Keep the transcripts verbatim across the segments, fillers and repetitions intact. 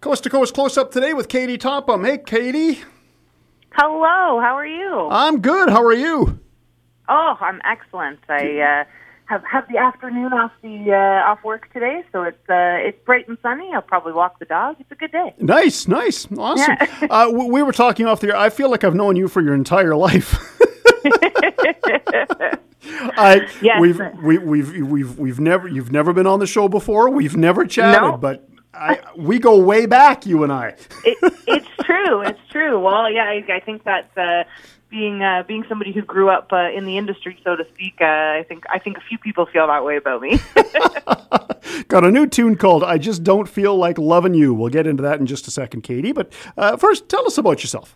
Coast to Coast Close Up today with Katie Topham. Hey, Katie. Hello, how are you? I'm good. How are you? Oh, I'm excellent. I uh, have have the afternoon off the uh, off work today, so it's uh, it's bright and sunny. I'll probably walk the dog. It's a good day. Nice, nice, awesome. Yeah. uh, we, we were talking off the air. I feel like I've known you for your entire life. I Yes. we've we, we've we've we've never you've never been on the show before. We've never chatted, No. but I we go way back, you and I. it, it's true. It's true. Well, yeah, I, I think that uh, being uh, being somebody who grew up uh, in the industry, so to speak, uh, I think I think a few people feel that way about me. Got a new tune called "I Just Don't Feel Like Loving You." We'll get into that in just a second, Katie. But uh, first, tell us about yourself.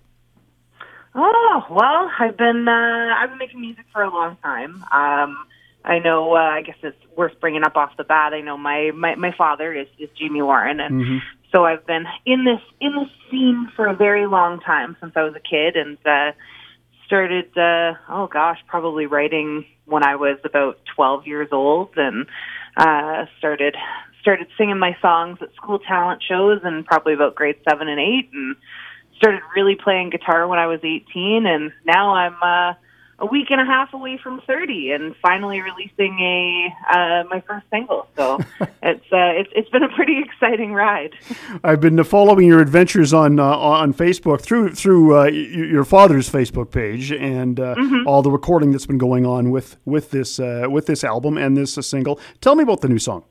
Oh, well, I've been uh, I've been making music for a long time. Um, I know. Uh, I guess it's worth bringing up off the bat. I know my my, my father is, is Jamie Warren, and Mm-hmm. so I've been in this in this scene for a very long time since I was a kid, and uh, started. Uh, oh gosh, probably writing when I was about twelve years old, and uh, started started singing my songs at school talent shows, and probably about grade seven and eight, and started really playing guitar when I was eighteen, and now I'm uh, a week and a half away from thirty, and finally releasing a uh, my first single. So it's uh, it's it's been a pretty exciting ride. I've been following your adventures on uh, on Facebook through through uh, y- your father's Facebook page, and uh, Mm-hmm. all the recording that's been going on with with this uh, with this album and this uh, single. Tell me about the new song.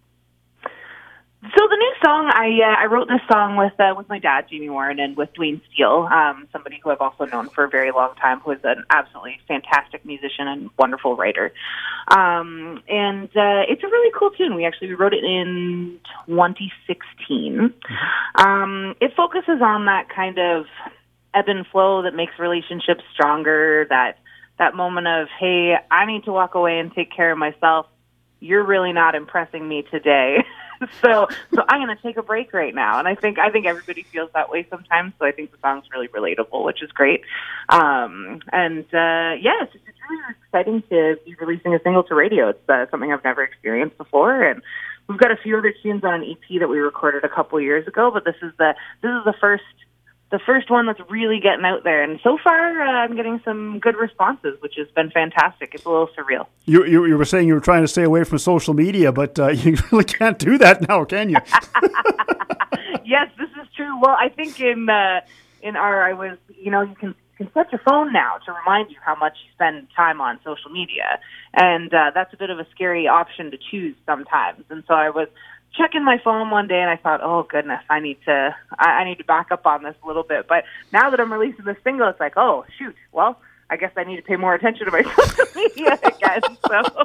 So the new song, I uh, I wrote this song with uh, with my dad, Jamie Warren, and with Dwayne Steele, um, somebody who I've also known for a very long time, who is an absolutely fantastic musician and wonderful writer. Um, and uh, it's a really cool tune. We actually we wrote it in twenty sixteen. Um, it focuses on that kind of ebb and flow that makes relationships stronger. That that moment of, hey, I need to walk away and take care of myself. You're really not impressing me today. So, so I'm going to take a break right now, and I think I think everybody feels that way sometimes. So I think the song's really relatable, which is great. Um, and uh, yeah, it's, it's really exciting to be releasing a single to radio. It's uh, something I've never experienced before, and we've got a few other tunes on an E P that we recorded a couple years ago. But this is the this is the first. The first one that's really getting out there. And so far, uh, I'm getting some good responses, which has been fantastic. It's a little surreal. You, you you were saying you were trying to stay away from social media, but uh, you really can't do that now, can you? Yes, this is true. Well, I think in uh, in our, I was, you know, you can, you can set your phone now to remind you how much you spend time on social media. And uh, that's a bit of a scary option to choose sometimes. And so I was checking my phone one day, and I thought, "Oh goodness, I need to, I, I need to back up on this a little bit." But now that I'm releasing this single, it's like, "Oh shoot, well, I guess I need to pay more attention to my social media again." So,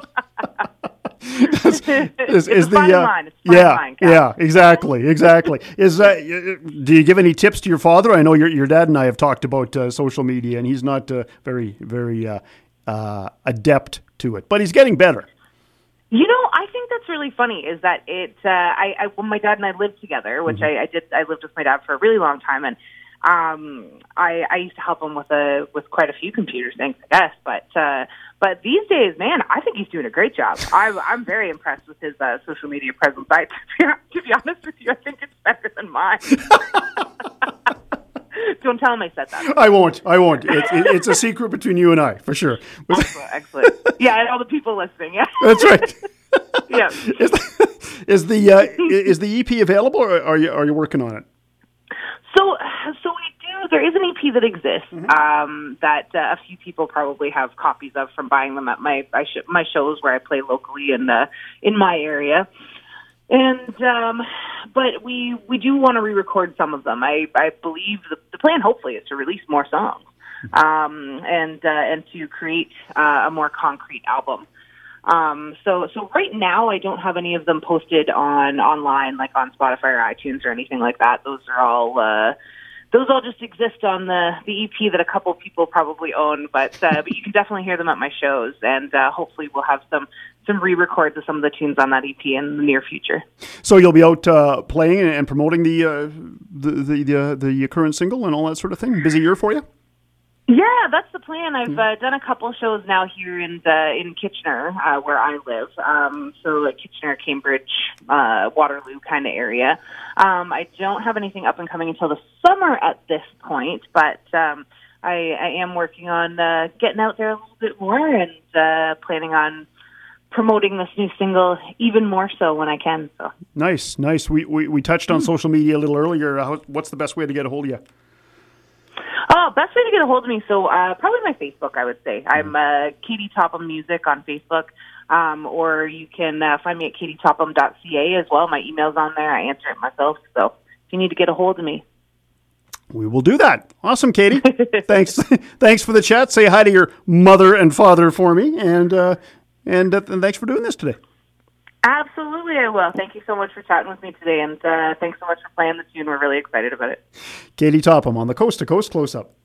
is, is, it's is a the fine uh, line. It's a fine yeah line, Cal. yeah exactly exactly is uh, do you give any tips to your father? I know your your dad and I have talked about uh, social media, and he's not uh, very very uh, uh, adept to it, but he's getting better. You know, I think that's really funny. Is that it? Uh, I, I when my dad and I lived together, which Mm-hmm. I, I did. I lived with my dad for a really long time, and um, I, I used to help him with a with quite a few computer things, I guess. But uh, but these days, man, I think he's doing a great job. I, I'm very impressed with his uh, social media presence. I, to be honest with you, I think it's better than mine. Don't tell him I said that. I won't. I won't. It's it, it's a secret between you and I, for sure. Excellent, excellent. Yeah, and all the people listening. Yeah, That's right. yeah. Is the is the, uh, is the E P available, or are you are you working on it? So, so we do. There is an E P that exists um, that uh, a few people probably have copies of from buying them at my I sh- my shows where I play locally in uh, in my area. And um, but we we do want to re-record some of them. I I believe the, the plan hopefully is to release more songs um, and uh, and to create uh, a more concrete album. Um, so so right now I don't have any of them posted on online like on Spotify or iTunes or anything like that. Those are all uh, those all just exist on the, the E P that a couple people probably own. But uh, but you can definitely hear them at my shows, and uh, hopefully we'll have some. some re-records of some of the tunes on that E P in the near future. So you'll be out uh, playing and promoting the, uh, the the the uh, the current single and all that sort of thing. Busy year for you? Yeah, that's the plan. I've uh, done a couple shows now here in the, in Kitchener, uh, where I live. Um, so like Kitchener, Cambridge, uh, Waterloo kind of area. Um, I don't have anything up and coming until the summer at this point, but um, I, I am working on uh, getting out there a little bit more and uh, planning on promoting this new single even more so when I can. So nice, nice. We we, we touched on mm-hmm. social media a little earlier. How, what's the best way to get a hold of you? Oh, best way to get a hold of me. So uh, probably my Facebook, I would say. I'm uh, Katie Topham Music on Facebook, um, or you can uh, find me at katie topham dot c a as well. My email's on there. I answer it myself. So if you need to get a hold of me, we will do that. Awesome, Katie. Thanks. Thanks for the chat. Say hi to your mother and father for me, and uh, and, uh, and thanks for doing this today. Absolutely, I will. Thank you so much for chatting with me today, and uh, thanks so much for playing the tune. We're really excited about it. Katie Topham on the Coast to Coast Close-Up.